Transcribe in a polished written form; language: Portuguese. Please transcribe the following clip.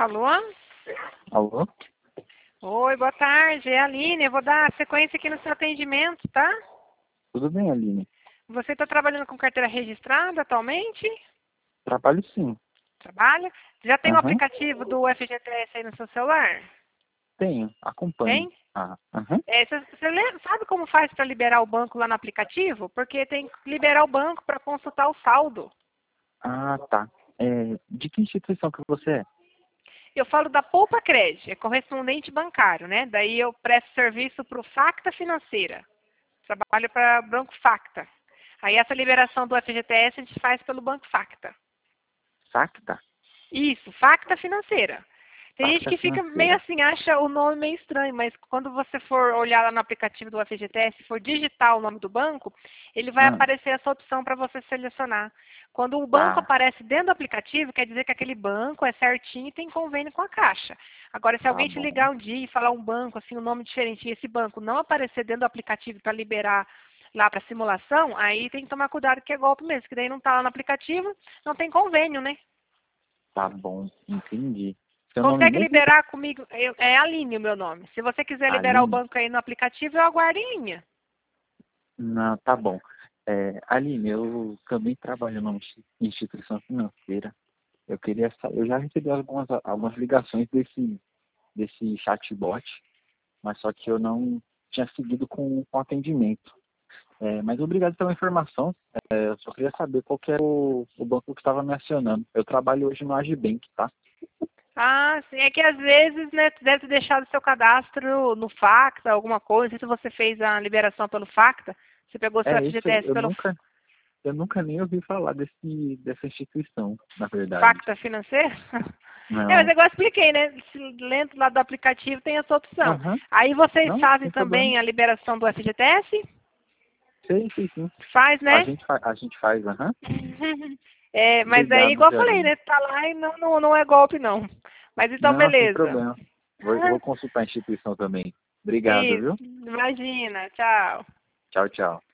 Alô? Alô? Oi, boa tarde. É a Aline. Eu vou dar sequência aqui no seu atendimento, tá? Tudo bem, Aline? Você está trabalhando com carteira registrada atualmente? Trabalho sim. Trabalha? Já tem o Aham. aplicativo do FGTS aí no seu celular? Tenho. Acompanho. Tem? Aham. Você sabe como faz para liberar o banco lá no aplicativo? Porque tem que liberar o banco para consultar o saldo. Ah, tá. De que instituição que você é? Eu falo da Poupa Cred, é correspondente bancário, né? Daí eu presto serviço para o Facta Financeira. Trabalho para o Banco Facta. Aí essa liberação do FGTS a gente faz pelo Banco Facta. Sacta? Isso, Facta Financeira. Tem gente Sacta que fica meio Financeira. assim, acha o nome meio estranho, mas quando você for olhar lá no aplicativo do FGTS, for digitar o nome do banco, ele vai Ah, aparecer essa opção para você selecionar. Quando o banco tá. aparece dentro do aplicativo, quer dizer que aquele banco é certinho e tem convênio com a Caixa. Agora, se Tá alguém te bom. ligar um dia e falar um banco, assim, um nome diferente, e esse banco não aparecer dentro do aplicativo para liberar lá para simulação, aí tem que tomar cuidado que é golpe mesmo, que daí não está lá no aplicativo, não tem convênio, né? Tá bom. Entendi. Seu nome Consegue mesmo? liberar comigo? É Aline o meu nome. Se você quiser liberar o Aline? banco aí no aplicativo, eu aguardo em linha. Não, tá bom. Aline, eu também trabalho numa instituição financeira. Eu queria saber, eu já recebi algumas ligações desse chatbot, mas só que eu não tinha seguido com atendimento. Mas obrigado pela informação. Eu só queria saber qual que era o banco que estava me acionando. Eu trabalho hoje no Agibank, tá? Ah, sim. É que às vezes, né, tu deve ter deixado seu cadastro no Facta, alguma coisa. Não sei se você fez a liberação pelo Facta. Você pegou seu Isso aí. FGTS pelo Eu nunca nem ouvi falar dessa instituição, na verdade. Facta financeiro? Mas Não. é igual eu expliquei, né? Dentro lá do aplicativo tem essa opção. Aham. Aí vocês Não, fazem sem problema. também a liberação do FGTS? Sei, sei sim. Faz, né? A gente faz, aham. É, mas aí, Obrigado, igual eu viu, falei, Aline? né? Tá lá e não é golpe, não. Mas então, Não, sem beleza. problema. Vou consultar a instituição também. Obrigado, Isso, viu? imagina. Tchau. Tchau, tchau.